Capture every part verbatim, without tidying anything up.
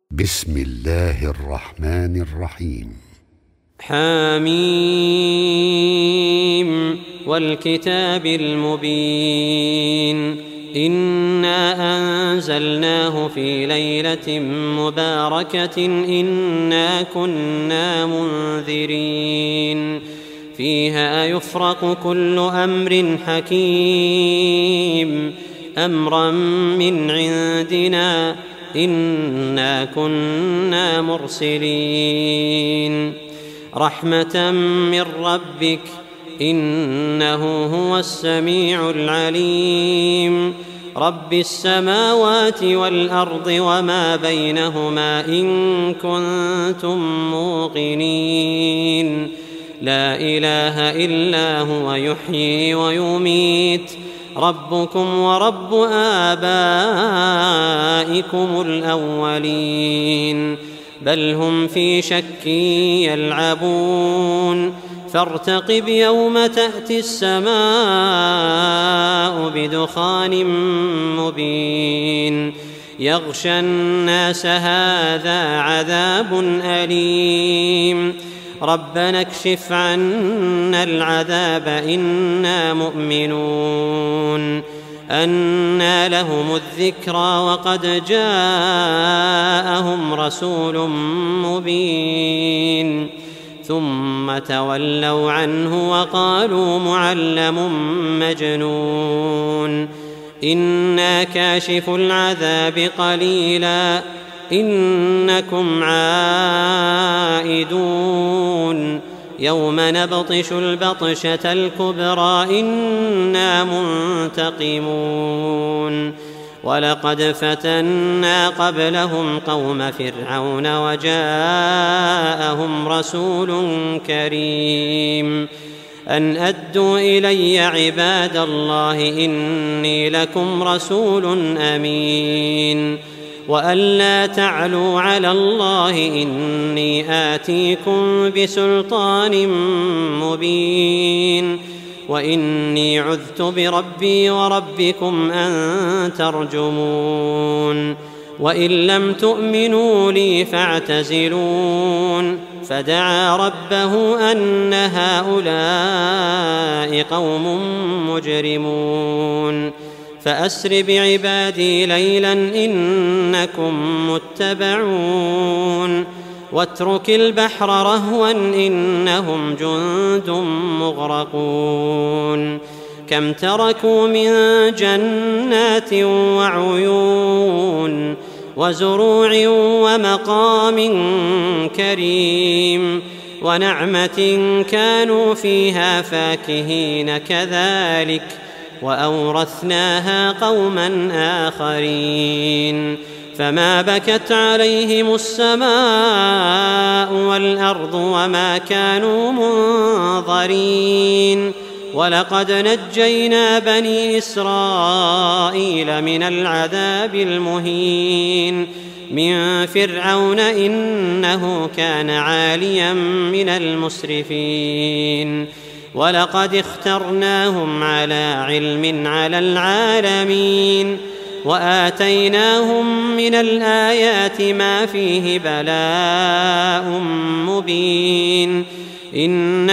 بسم الله الرحمن الرحيم. حميم والكتاب المبين إنا أنزلناه في ليلة مباركة إنا كنا منذرين فيها يفرق كل أمر حكيم أمرا من عندنا إنا كنا مرسلين رحمة من ربك إنه هو السميع العليم رب السماوات والأرض وما بينهما إن كنتم موقنين لا إله إلا هو يحيي ويميت ربكم ورب آبائكم الأولين بل هم في شك يلعبون فارتقب يوم تأتي السماء بدخان مبين يغشى الناس هذا عذاب أليم ربنا اكشف عنا العذاب إنا مؤمنون أنى لهم الذكرى وقد جاءهم رسول مبين ثم تولوا عنه وقالوا معلم مجنون إنا كاشف العذاب قليلا إنكم عائدون يوم نبطش البطشة الكبرى إنا منتقمون ولقد فتنا قبلهم قوم فرعون وجاءهم رسول كريم أن أدوا إلي عباد الله إني لكم رسول أمين وأن لا تعلوا على الله إني آتيكم بسلطان مبين وإني عذت بربي وربكم أن ترجمون وإن لم تؤمنوا لي فاعتزلون فدعا ربه أن هؤلاء قوم مجرمون فأسر بعبادي ليلا إنكم متبعون واترك البحر رهوا إنهم جند مغرقون كم تركوا من جنات وعيون وزروع ومقام كريم ونعمة كانوا فيها فاكهين كذلك وأورثناها قوما آخرين فما بكت عليهم السماء والأرض وما كانوا منظرين ولقد نجينا بني إسرائيل من العذاب المهين من فرعون إنه كان عاليا من المسرفين ولقد اخترناهم على علم على العالمين وآتيناهم من الآيات ما فيه بلاء مبين إن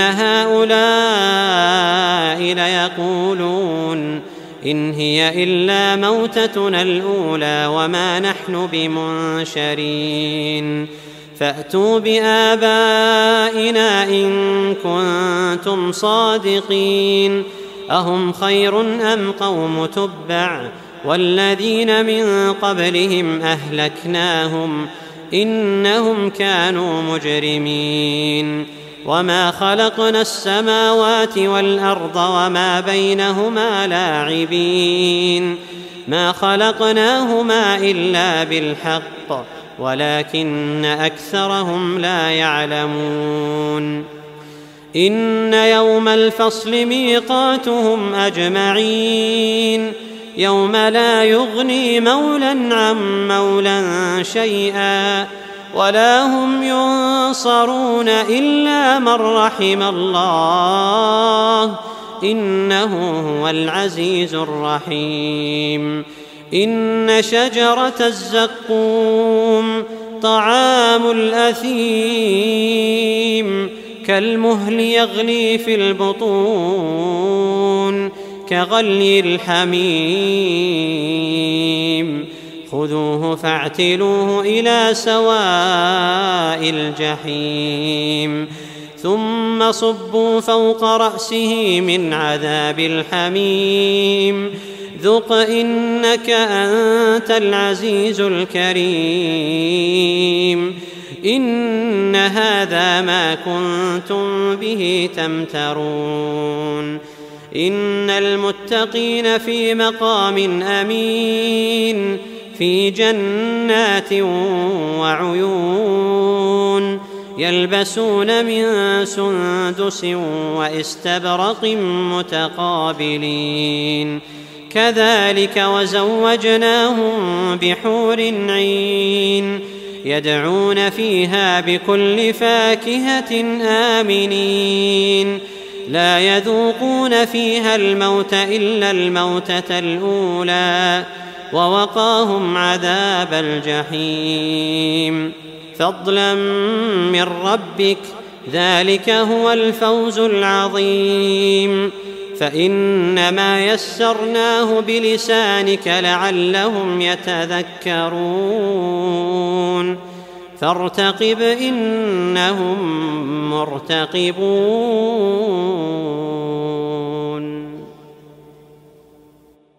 هؤلاء ليقولون إن هي إلا موتتنا الأولى وما نحن بمنشرين فأتوا بآبائنا إن كنتم صادقين أهم خير أم قوم تبع والذين من قبلهم أهلكناهم إنهم كانوا مجرمين وما خلقنا السماوات والأرض وما بينهما لاعبين ما خلقناهما إلا بالحق ولكن أكثرهم لا يعلمون إن يوم الفصل ميقاتهم أجمعين يوم لا يغني مولى عن مولى شيئا ولا هم ينصرون إلا من رحم الله إنه هو العزيز الرحيم. إن شجرة الزقوم طعام الأثيم كالمهل يغلي في البطون كغلي الحميم خذوه فاعتلوه إلى سواء الجحيم ثم صبوا فوق رأسه من عذاب الحميم ذق إنك أنت العزيز الكريم إن هذا ما كنتم به تمترون إن المتقين في مقام أمين في جنات وعيون يلبسون من سندس واستبرق متقابلين كذلك وزوجناهم بحور عين يدعون فيها بكل فاكهة آمنين لا يذوقون فيها الموت إلا الموتة الأولى ووقاهم عذاب الجحيم فضلا من ربك ذلك هو الفوز العظيم فإنما يسرناه بلسانك لعلهم يتذكرون فارتقب إنهم مرتقبون.